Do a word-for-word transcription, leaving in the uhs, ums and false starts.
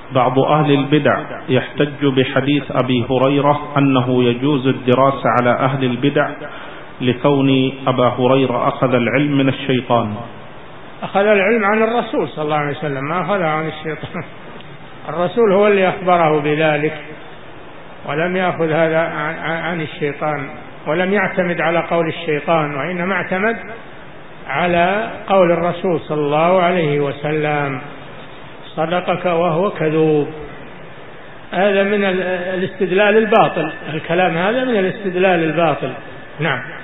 بعض أهل البدع يحتج بحديث أبي هريرة أنه يجوز الدراسة على أهل البدع لكون أبا هريرة أخذ العلم من الشيطان. أخذ العلم عن الرسول صلى الله عليه وسلم، ما أخذه عن الشيطان. الرسول هو اللي أخبره بذلك، ولم يأخذ هذا عن الشيطان، ولم يعتمد على قول الشيطان، وإنما اعتمد على قول الرسول صلى الله عليه وسلم: صدقك وهو كذوب. هذا من الاستدلال الباطل، الكلام هذا من الاستدلال الباطل. نعم.